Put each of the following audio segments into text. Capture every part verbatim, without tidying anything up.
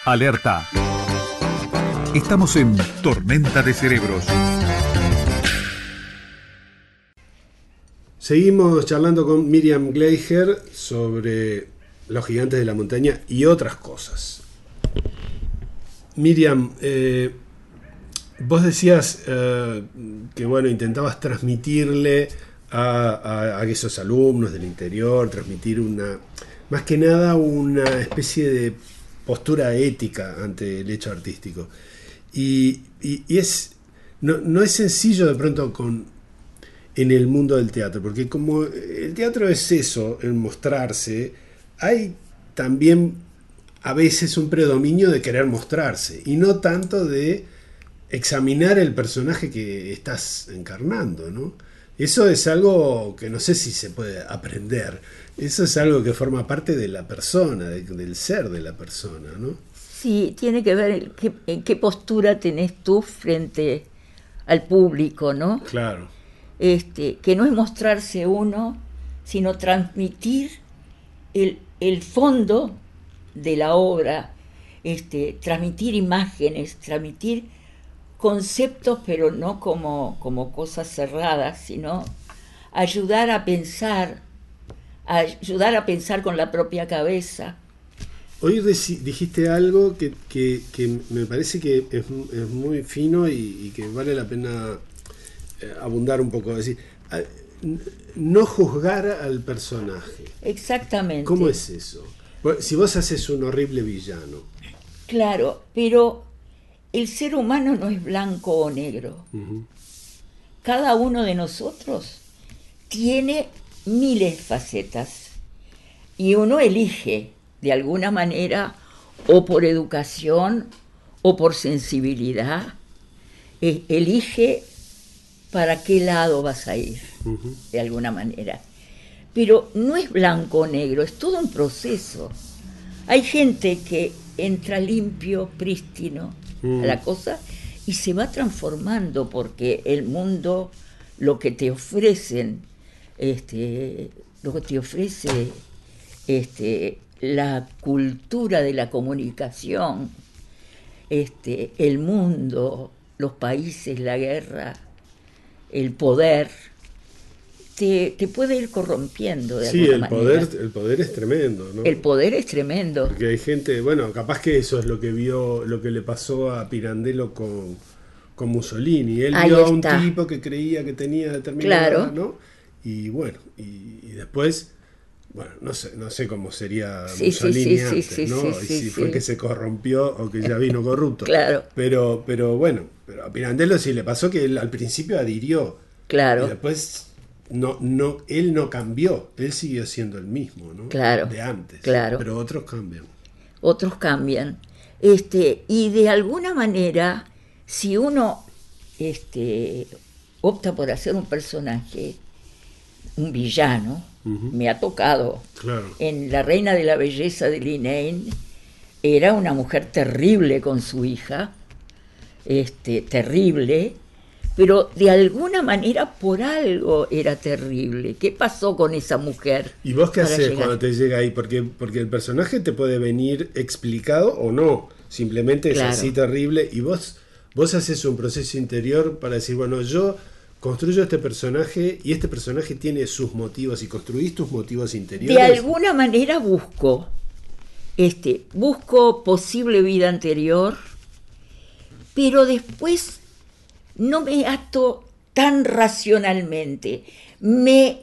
Alerta. Estamos en Tormenta de Cerebros. Seguimos charlando con Miriam Gleijer sobre los gigantes de la montaña y otras cosas. Miriam, eh, vos decías eh, que bueno, intentabas transmitirle a, a, a esos alumnos del interior, transmitir una, más que nada una especie de postura ética ante el hecho artístico. Y, y, y es no, no es sencillo de pronto con en el mundo del teatro, porque como el teatro es eso, el mostrarse, hay también a veces un predominio de querer mostrarse y no tanto de examinar el personaje que estás encarnando, ¿no? Eso es algo que no sé si se puede aprender. Eso es algo que forma parte de la persona, de, del ser de la persona, ¿no? Sí, tiene que ver en qué, en qué postura tenés tú frente al público, ¿no? Claro. Este, que no es mostrarse uno, sino transmitir el, el fondo de la obra, este, transmitir imágenes, transmitir conceptos, pero no como, como cosas cerradas, sino ayudar a pensar, ayudar a pensar con la propia cabeza. Hoy dijiste algo que, que, que me parece que es, es muy fino y, y que vale la pena eh, abundar un poco. Es decir, no juzgar al personaje. Exactamente. ¿Cómo es eso? Si vos haces un horrible villano. Claro, pero el ser humano no es blanco o negro. Uh-huh. Cada uno de nosotros tiene miles de facetas y uno elige de alguna manera, o por educación o por sensibilidad, eh, elige para qué lado vas a ir, uh-huh. de alguna manera. Pero no es blanco o negro, es todo un proceso. Hay gente que entra limpio, prístino uh-huh. a la cosa y se va transformando porque el mundo, lo que te ofrecen, este, lo que te ofrece este, la cultura de la comunicación, este, el mundo, los países, la guerra, el poder, te, te puede ir corrompiendo de sí, alguna el manera. Poder, el poder es tremendo, ¿no? El poder es tremendo. Porque hay gente, bueno, capaz que eso es lo que vio, lo que le pasó a Pirandello con, con Mussolini. Él Ahí vio está. a un tipo que creía que tenía determinada, claro. ¿no? Y bueno, y, y después, bueno, no sé, no sé cómo sería sí, Mussolini sí, sí, antes, sí, ¿no? Sí, y sí, si sí. fue que se corrompió o que ya vino corrupto. Claro. Pero, pero bueno, pero a Pirandello sí le pasó que él al principio adhirió. Claro. Y después no, no, él no cambió, él siguió siendo el mismo, ¿no? Claro. De antes. Claro. Pero otros cambian. Otros cambian. Este, y de alguna manera, si uno este, opta por hacer un personaje, un villano, uh-huh. me ha tocado. Claro. En La Reina de la Belleza de Linane, era una mujer terrible con su hija, este, terrible, pero de alguna manera por algo era terrible. ¿Qué pasó con esa mujer? ¿Y vos qué haces llegar? cuando te llega ahí? Porque, porque el personaje te puede venir explicado o no, simplemente claro. es así terrible y vos, vos haces un proceso interior para decir, bueno, yo construyo este personaje y este personaje tiene sus motivos y construís tus motivos interiores. De alguna manera busco, este, busco posible vida anterior, pero después no me ato tan racionalmente, me,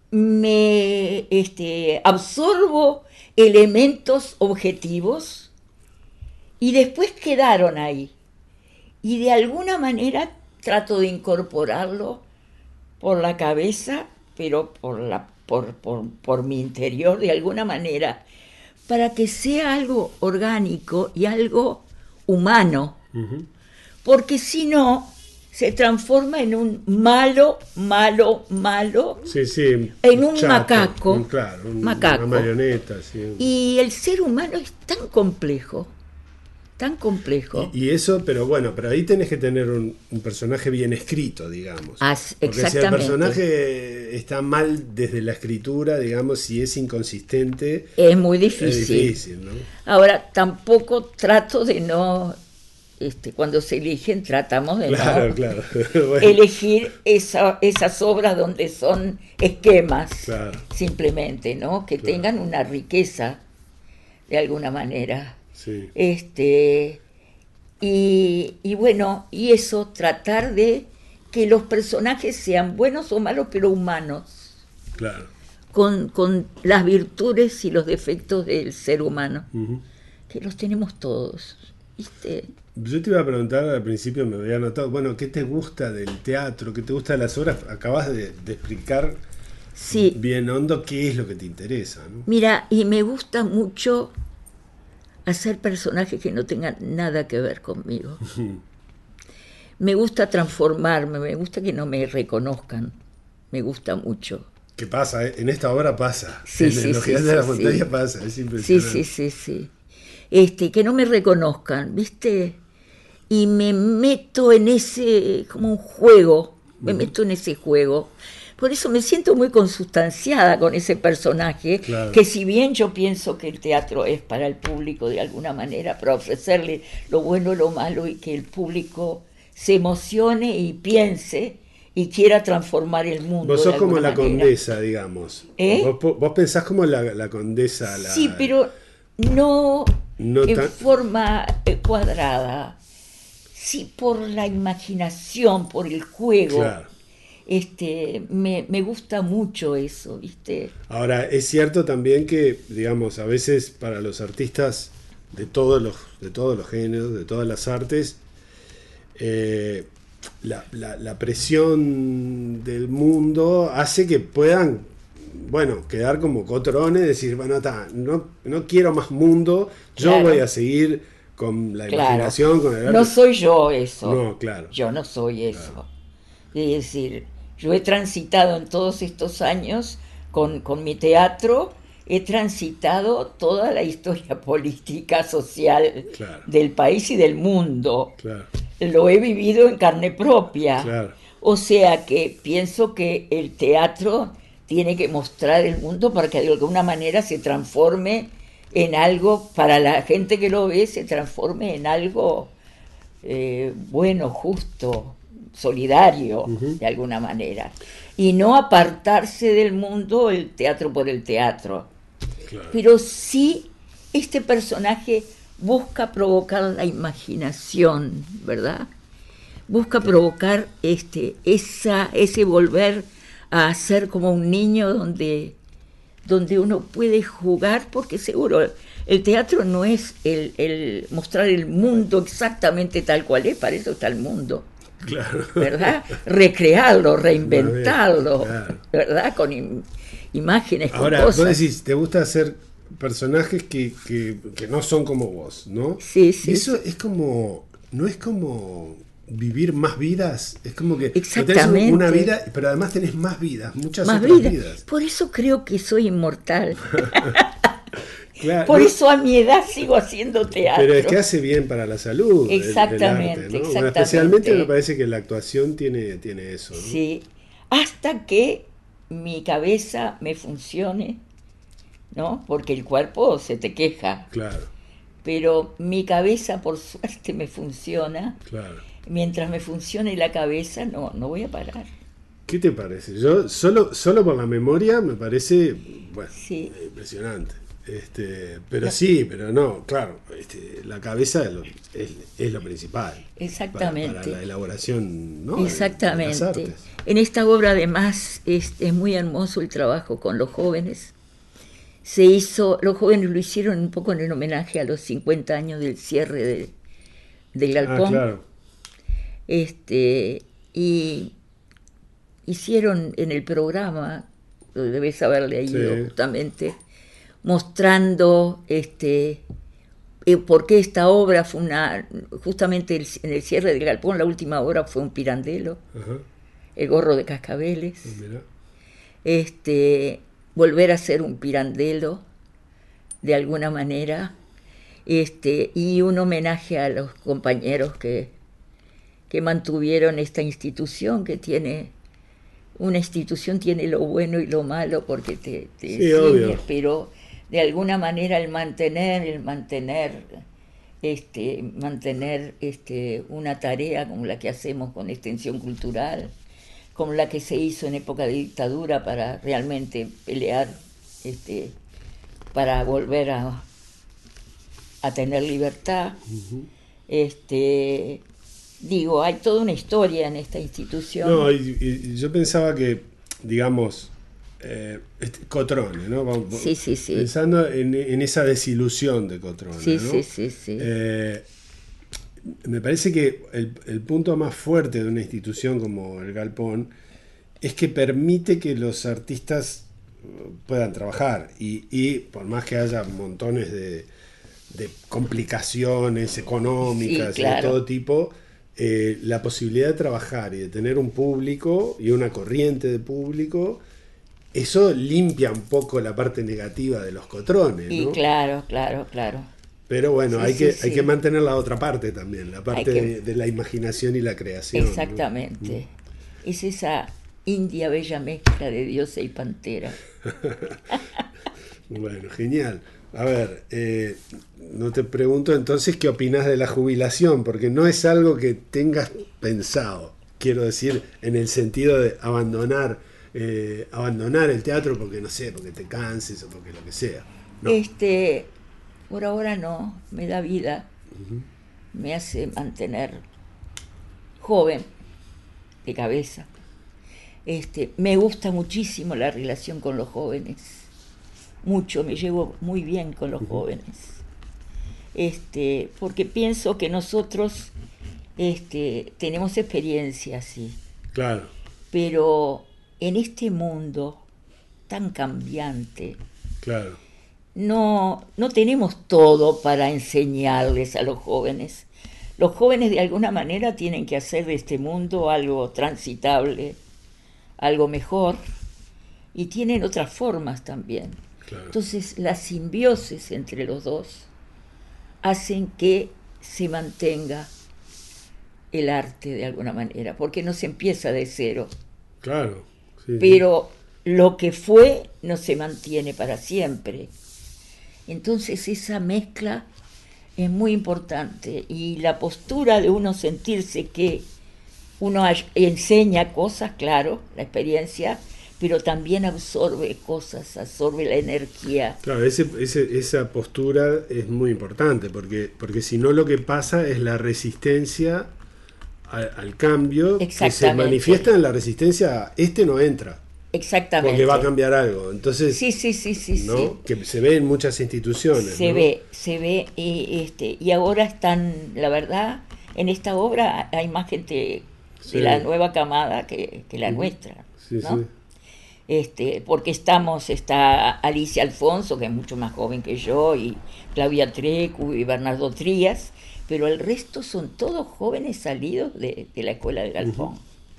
me este, absorbo elementos objetivos y después quedaron ahí. Y de alguna manera trato de incorporarlo por la cabeza, pero por, la, por, por, por mi interior de alguna manera, para que sea algo orgánico y algo humano. Uh-huh. Porque si no, se transforma en un malo, malo, malo, sí, sí, en un chato, macaco, un, claro, un, macaco. Una marioneta. Sí. Y el ser humano es tan complejo, tan complejo. Y, y eso, pero bueno, pero ahí tenés que tener un, un personaje bien escrito, digamos. As, Porque exactamente. si el personaje está mal desde la escritura, digamos, si es inconsistente, es muy difícil. Es difícil, ¿no? Ahora, tampoco trato de no, este, cuando se eligen, tratamos de claro, no claro. Bueno. elegir esa, esas obras donde son esquemas, Claro. simplemente, ¿no? Que Claro. tengan una riqueza, de alguna manera. Sí. Este, y, y bueno, y eso, tratar de que los personajes sean buenos o malos, pero humanos, Claro. con, con las virtudes y los defectos del ser humano, Uh-huh. que los tenemos todos, ¿viste? Yo te iba a preguntar al principio, me había notado, bueno, ¿qué te gusta del teatro? ¿Qué te gusta de las obras? Acabas de, de explicar Sí, bien hondo qué es lo que te interesa, ¿no? mira, y me gusta mucho hacer personajes que no tengan nada que ver conmigo. Me gusta transformarme, me gusta que no me reconozcan, me gusta mucho. ¿Qué pasa? eh? En esta obra pasa. Sí, en sí, Los sí, Gigantes sí, de la sí. Montaña pasa, es Sí, impresionante. sí, sí, sí. Este, que no me reconozcan, ¿viste? Y me meto en ese, como un juego, me uh-huh. meto en ese juego. Por eso me siento muy consustanciada con ese personaje, claro. que si bien yo pienso que el teatro es para el público de alguna manera, para ofrecerle lo bueno, lo malo, y que el público se emocione y piense y quiera transformar el mundo. Vos sos de como la manera. condesa, digamos. ¿Eh? Vos, vos pensás como la, la condesa. La... Sí, pero no, no en tan... forma cuadrada. Sí, por la imaginación, por el juego. Claro. Este, me, me gusta mucho eso, ¿viste? Ahora, es cierto también que, digamos, a veces para los artistas de todos los, de todos los géneros, de todas las artes, eh, la, la, la presión del mundo hace que puedan, bueno, quedar como cotrones, decir, bueno, ta, no, no quiero más mundo, yo claro. voy a seguir con la claro. imaginación, con el arte. No soy yo eso. No, claro. Yo no soy eso. Claro. Es decir, yo he transitado en todos estos años con, con mi teatro, he transitado toda la historia política, social claro. del país y del mundo. Claro. Lo he vivido en carne propia. Claro. O sea que pienso que el teatro tiene que mostrar el mundo para que de alguna manera se transforme en algo, para la gente que lo ve, se transforme en algo eh, bueno, justo, solidario, uh-huh. de alguna manera. Y no apartarse del mundo el teatro por el teatro. Claro. Pero sí, este personaje busca provocar la imaginación, ¿verdad? Busca claro. provocar este, esa, ese volver a ser como un niño donde, donde uno puede jugar, porque seguro el teatro no es el, el mostrar el mundo exactamente tal cual es, para eso está el mundo. Claro. ¿Verdad? Recrearlo, reinventarlo, claro. ¿verdad? Con im- imágenes, Ahora, con cosas. vos decís, te gusta hacer personajes que, que, que no son como vos, ¿no? Sí, sí. Y eso es como, no es como vivir más vidas, es como que exactamente. tenés una vida, pero además tenés más vidas, muchas más otras vida. vidas. Por eso creo que soy inmortal. Claro, Por no, eso a mi edad sigo haciendo teatro. pero es que hace bien para la salud. Exactamente, el, el arte, ¿no? exactamente. Bueno, especialmente me parece que la actuación tiene, tiene eso, ¿no? Sí, hasta que mi cabeza me funcione, ¿no? Porque el cuerpo se te queja. Claro. Pero mi cabeza, por suerte, me funciona. Claro. Mientras me funcione la cabeza, no, no voy a parar. ¿Qué te parece? Yo solo, solo por la memoria me parece, bueno, sí. impresionante. Este, pero no. sí, pero no, claro, este, la cabeza es lo, es, es lo principal. Exactamente. Para, para la elaboración, ¿no? Exactamente. De las artes. En esta obra, además, es, es muy hermoso el trabajo con los jóvenes. Se hizo, los jóvenes lo hicieron un poco en el homenaje a los cincuenta años del cierre de, del Galpón. Ah, claro. Este, y hicieron en el programa, lo debes haber leído sí. justamente, mostrando este, eh, por qué esta obra fue una, justamente el, en el cierre del Galpón, la última obra fue un Pirandello, uh-huh. El gorro de cascabeles, uh-huh. este, volver a ser un Pirandello de alguna manera, este, y un homenaje a los compañeros que, que mantuvieron esta institución, que tiene, una institución tiene lo bueno y lo malo porque te, te Sí, ciñe, obvio. pero de alguna manera el mantener, el mantener, este, mantener este, una tarea como la que hacemos con Extensión Cultural, como la que se hizo en época de dictadura para realmente pelear, este, para volver a, a tener libertad. Ujú. Este, digo, hay toda una historia en esta institución. No, y, y yo pensaba que, digamos, eh, este, Cotrone, ¿no? Vamos- Sí, sí, sí. Pensando en, en esa desilusión de Cotrone, Sí, ¿no? sí, sí, sí. Eh, me parece que el, el punto más fuerte de una institución como el Galpón es que permite que los artistas uh, puedan trabajar y, y por más que haya montones de, de complicaciones económicas Sí, y de claro. todo tipo, eh, la posibilidad de trabajar y de tener un público y una corriente de público, eso limpia un poco la parte negativa de los Cotrones, Y ¿no? claro, claro, claro. Pero bueno, Sí, hay, sí, que, sí. hay que mantener la otra parte también, la parte que- de, de la imaginación y la creación, ¿no? Exactamente. Es esa india bella mezcla de diosa y pantera. Bueno, genial. A ver, eh, no te pregunto entonces qué opinas de la jubilación, porque no es algo que tengas pensado, quiero decir, en el sentido de abandonar, eh, abandonar el teatro porque no sé, porque te canses o porque lo que sea. No. Este, por ahora no, me da vida, me hace mantener joven de cabeza. Este, me gusta muchísimo la relación con los jóvenes, mucho, me llevo muy bien con los jóvenes. Este, porque pienso que nosotros este, tenemos experiencia, sí, Claro, pero en este mundo tan cambiante, claro, no, no tenemos todo para enseñarles a los jóvenes. Los jóvenes de alguna manera tienen que hacer de este mundo algo transitable, algo mejor, y tienen otras formas también. claro. Entonces la simbiosis entre los dos hacen que se mantenga el arte de alguna manera, porque no se empieza de cero, Claro, sí, sí. pero lo que fue no se mantiene para siempre. Entonces esa mezcla es muy importante y la postura de uno sentirse que uno ay- enseña cosas, claro, la experiencia, pero también absorbe cosas, absorbe la energía. Claro, ese, ese- esa postura es muy importante, porque, porque si no lo que pasa es la resistencia al, al cambio, que se Exactamente. manifiesta en la resistencia a este no entra, Exactamente. porque va a cambiar algo. Entonces, Sí, sí, sí, sí, ¿no? sí. Que se ve en muchas instituciones. Se ¿no? ve, se ve, y, este, y ahora están, la verdad, en esta obra hay más gente Sí. de la nueva camada que, que la Ujú. nuestra, Sí, ¿no? sí. Este, porque estamos, está Alicia Alfonso, que es mucho más joven que yo, y Claudia Trecu y Bernardo Trías, pero el resto son todos jóvenes salidos de, de la escuela de Galpón.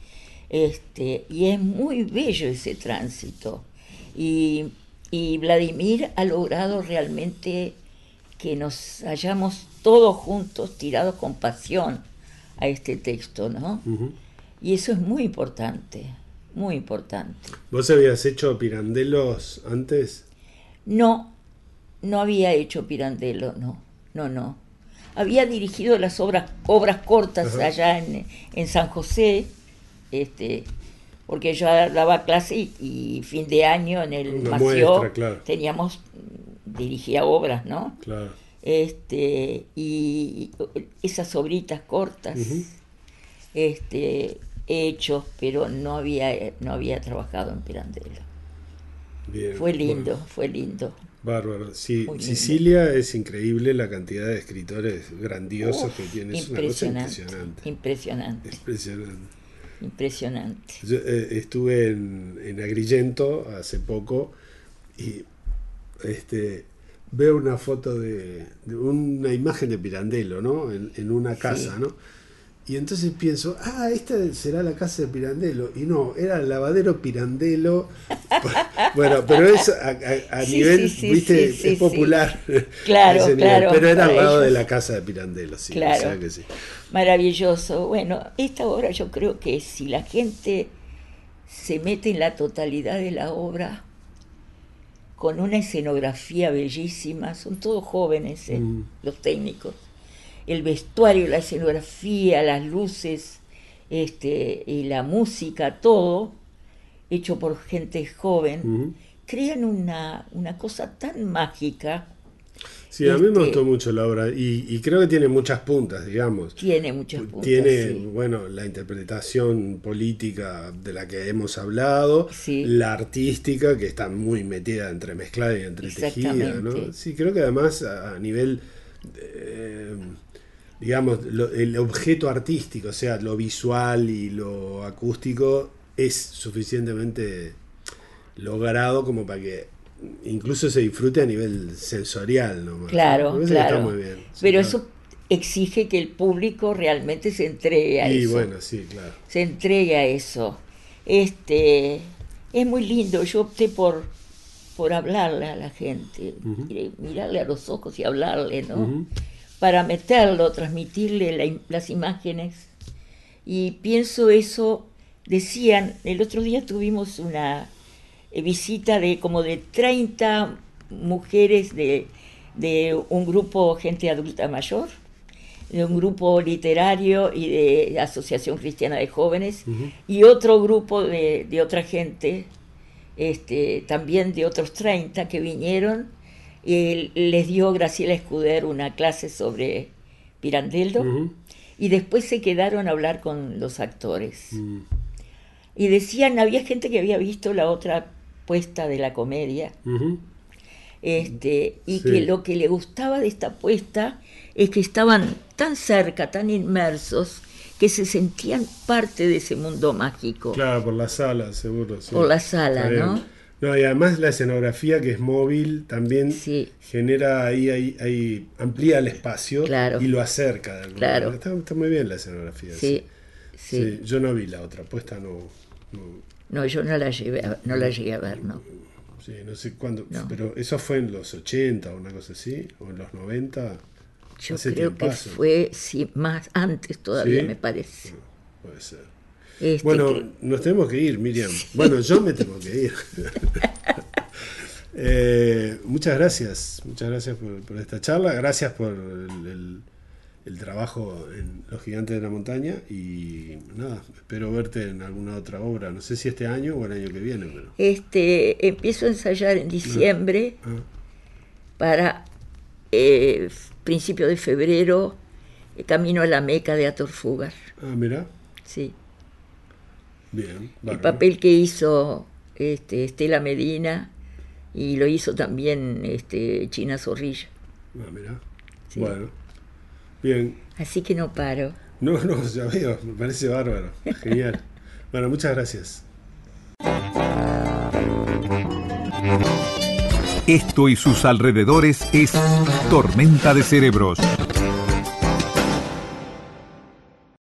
Este, y es muy bello ese tránsito. Y, y Vladimir ha logrado realmente que nos hayamos todos juntos tirados con pasión a este texto, ¿no? Ujú. Y eso es muy importante, muy importante. ¿Vos habías hecho Pirandelos antes? No, no había hecho Pirandello, no, no, no. Había dirigido las obras, obras cortas Ajá. allá en, en San José, este, porque yo daba clase y, y fin de año en el Una Mació muestra, claro. teníamos, dirigía obras, ¿no? Claro. Este, y esas obritas cortas, Ujú. este, he hecho, pero no había, no había trabajado en Pirandello. Bien. Fue lindo, Bueno, fue lindo. bárbaro. Sí, Muy lindo. Sicilia es increíble la cantidad de escritores grandiosos Uf, que tiene. Es una cosa impresionante, impresionante. impresionante, Impresionante. impresionante. Yo eh, estuve en, en Agrigento hace poco y este veo una foto de, de una imagen de Pirandello, ¿no? En, en una casa, Sí. ¿no? Y entonces pienso, ah, esta será la casa de Pirandello. Y no, era el lavadero Pirandello. Bueno, pero eso a, a, a Sí, nivel, sí, sí, viste, sí, sí, es popular. sí. Claro, a ese nivel. claro, Pero era al para lado ellos. de la casa de Pirandello, sí. Claro. O sea que sí. Maravilloso. Bueno, esta obra yo creo que si la gente se mete en la totalidad de la obra, con una escenografía bellísima, son todos jóvenes, ¿eh? Mm. Los técnicos. El vestuario, la escenografía, las luces, este, y la música, todo, hecho por gente joven, Ujú. crean una, una cosa tan mágica. Sí, a mí me Este- gustó mucho la obra y, y creo que tiene muchas puntas, digamos. Tiene muchos puntos. Tiene, sí. bueno, la interpretación política de la que hemos hablado, Sí. la artística que está muy metida, entremezclada y entretejida, ¿no? Exactamente. Sí, creo que además a, a nivel, eh, digamos, lo- el objeto artístico, o sea, lo visual y lo acústico es suficientemente logrado como para que incluso se disfrute a nivel sensorial, ¿no? Claro, Me parece que claro. está muy bien. Sí, Pero claro. eso exige que el público realmente se entregue a Y eso. bueno, sí, claro. Se entregue a eso. Este, es muy lindo. Yo opté por, por hablarle a la gente, Ujú. mire- mirarle a los ojos y hablarle, ¿no? Ujú. Para meterlo, transmitirle la im- las imágenes. Y pienso eso, decían, el otro día tuvimos una eh, visita de como de treinta mujeres de, de un grupo gente adulta mayor, de un grupo literario y de Asociación Cristiana de Jóvenes, Ujú. y otro grupo de, de otra gente, este, también de otros treinta que vinieron, y les dio Graciela Escuder una clase sobre Pirandello, Ujú. y después se quedaron a hablar con los actores. Mm. Y decían, había gente que había visto la otra puesta de la comedia, Ujú. este, y Sí. que lo que le gustaba de esta puesta es que estaban tan cerca, tan inmersos, que se sentían parte de ese mundo mágico. Claro, por la sala, seguro. Sí. Por la sala, Está bien. ¿no? No, y además la escenografía que es móvil también Sí. genera ahí, ahí, ahí amplía el espacio Claro. y lo acerca de alguna Claro. manera. Está, está muy bien la escenografía. Sí, Sí. sí. Sí, yo no vi la otra puesta, no, no, No, yo no la, llevé a- no la llegué a ver, ¿no? sí, no sé cuándo, No. pero eso fue en los ochenta o una cosa así, o en los noventa. Yo Hace creo que tiempazo. fue, sí, más antes todavía, ¿Sí? me parece. Puede ser. Este, Bueno, que- nos tenemos que ir, Miriam. Bueno, yo me tengo que ir. Eh, muchas gracias, muchas gracias por, por esta charla, gracias por el, el- el trabajo en Los Gigantes de la Montaña y nada, espero verte en alguna otra obra, no sé si este año o el año que viene, pero... este, empiezo a ensayar en diciembre Ah, para eh, f- principio de febrero, eh, camino a la Meca de Atorfugar. ah, mira, Sí. bien, El bárbaro. papel que hizo este, Estela Medina y lo hizo también este, China Zorrilla. Ah, mira, Sí. bueno, bien. Así que no paro. No, no, ya veo, me parece bárbaro, genial. Bueno, muchas gracias. Esto y sus alrededores es Tormenta de Cerebros.